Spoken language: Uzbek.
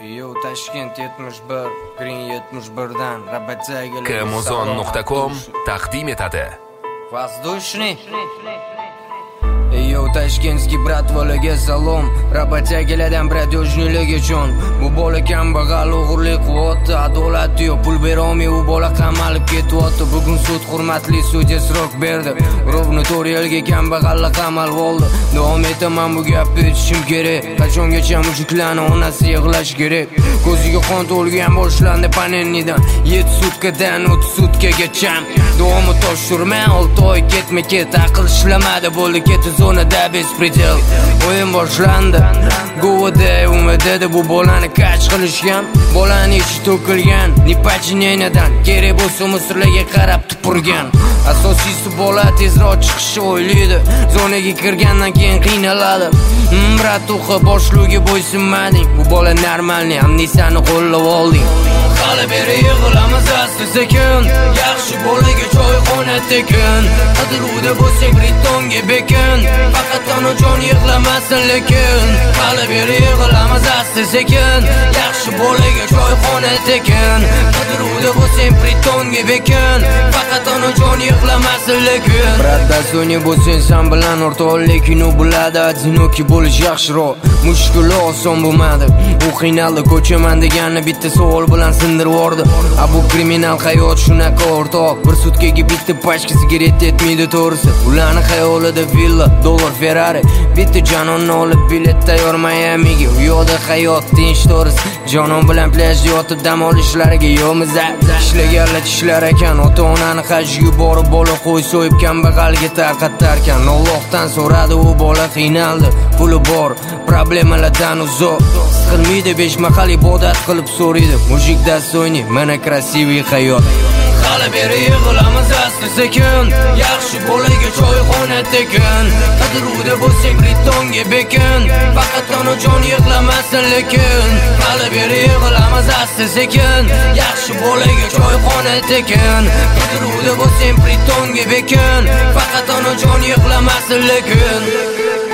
Yo Tashkent 71, Green 71dan Rabatsaga Kmuzon.com taqdim etadi. Воздушный. Yo Tashkentskiy bratvalarga salom. Rabatagalardan bratyoshnilarga jon. Bu bola kambag'al o'g'irlik qilyapti, adolat yo'q, pul berolmay u bola qamalib ketyapti. Bugun sud hurmatli sudya srok berdi. Rovni 4 yilga kambag'allik qamalib oldi. Davom etaman bu gapni aytishim kerak. Qachongacha mushuklarni onasi yig'lash kerak. Ko'ziga qon to'lgan boshlandi panelnidan 7 sutkadan 30 sutkagacha. Davomi tosh surmay 6 oy ketma-ket aql ishlamadi, bo'ldi ketdi zonada bespredel. O'yin boshlandi. Govada umidida bu bolani kach qilishgan. Bolani ichi to'kilgan, nipachnenadan kerak bo'lsa musirlarga qarab tupurgan. Asosiysi bola tezroq chiqishni o'ylaydi. Zonaga kirgandan keyin qiynaladi. Brat o'qi boshlugiga bo'ysunmading. Bu bola normalniy, amnisiyani qo'llab olding. Hali beri yig'ilamiz asta-sekin. Yaxshi bolaga choyxona tekin. Qidiruvda bo'lsak ritonga bekin. Faqat onajon yig'lamasin lekin. Hali beri yig'ilamiz asta-sekin. Yaxshi bolaga choyxona tekin. Qidiruvda bo'lsak ritonga bekin. Faqat onajon yig'lamasin lekin. Bratda so'ni bo'lsang sen bilan o'rtoqlik kino bo'ladi. Одинокий bo'lish yaxshiroq. Mushkuli oson bo'lmadi. U qiynaldi, ko'chaman deganni bitta savol bilan sindirib yordi. Bu kriminal hayot shunaqa o'rtoq. Bir sutkaga bitta pachka sigaret yetmaydi to'g'risi. Ularning xayolida villa, dollar, Ferrari. Bitta janonni olib bilet tayyor Miamiga. U yoqda hayot tinch to'g'risi. Jonon bilan plyajda yotib dam olishlariga yo'miza. Ishlaganlar ishlar ekan, ota-onani hajga yuborib bola qo'y so'yib kambag'alga tarqatarkan. Allohdan so'radi u bola qiynaldi. Puli bor, problemalardan uzoq. Siqilmaydi 5 mahal ibodat qilib so'raydi. Mujikda so'yni, mana krasivy hayot. Hali beri yig'ilamiz asta-sekin. Yaxshi bolaga choyxona tekin. Qidiruvda bo'lsak ritonga bekin. Faqat onajon yig'lamasin lekin. Hali beri yig'ilamiz asta-sekin. Yaxshi bolaga choyxona tekin. Qidiruvda bo'lsak ritonga bekin. Faqat onajon yig'lamasin lekin.